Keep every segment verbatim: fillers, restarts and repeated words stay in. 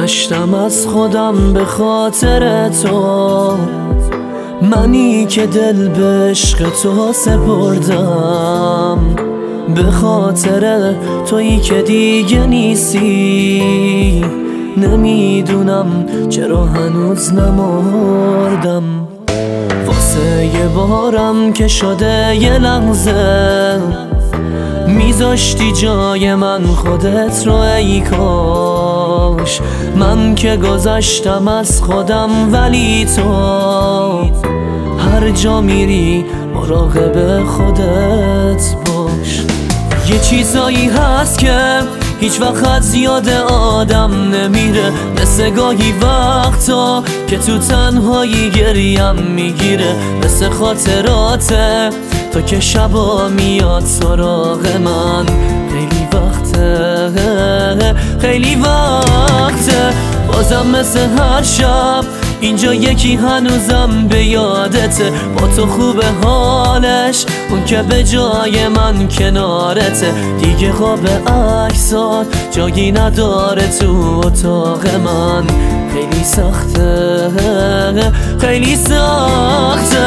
گذشتم از خودم به خاطر تو، منی که دل به عشق تو سپردم، به خاطر تویی که دیگه نیستی. نمیدونم چرا هنوز نمردم، واسه یه بارم که شده یه لحظه میذاشتی جای من خودت رو. ای کاش من که گذشتم از خودم، ولی تو هر جا میری مراقب خودت باش. یه چیزایی هست که هیچ وقت از یاد آدم نمیره، مثل گاهی وقتا که تو تنهایی گریم میگیره، مثل خاطراته تو که شبا میاد سراغ من. خیلی وقته خیلی وقته بازم مثل هر شب اینجا یکی هنوزم به یادته، با تو خوبه حالش اون که به جای من کنارته. دیگه خواب عکسات جایی نداره تو اتاق من. خیلی سخته خیلی سخته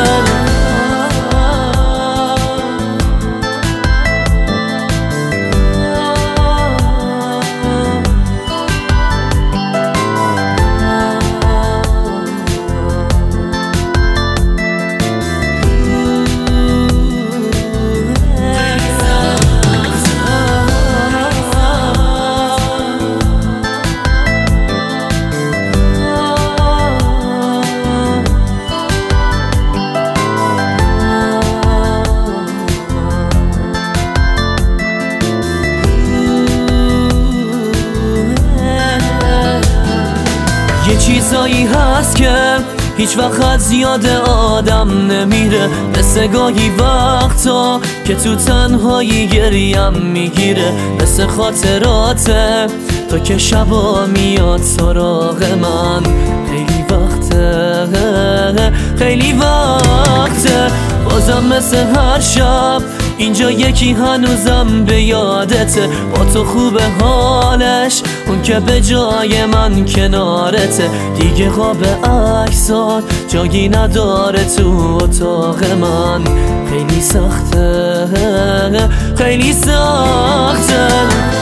یه چیزایی هست که هیچ وقت از یاد آدم نمیره، مثل گاهی وقتا که تو تنهایی گریم میگیره، مثل خاطراته تو که شبا میاد سراغ من. خیلی وقته خیلی وقته بازم مثل هر شب اینجا یکی هنوزم به یادته، با تو خوبه حالش اون که به جای من کنارته. دیگه خواب عکسات جایی نداره تو اتاق من. خیلی سخته خیلی سخته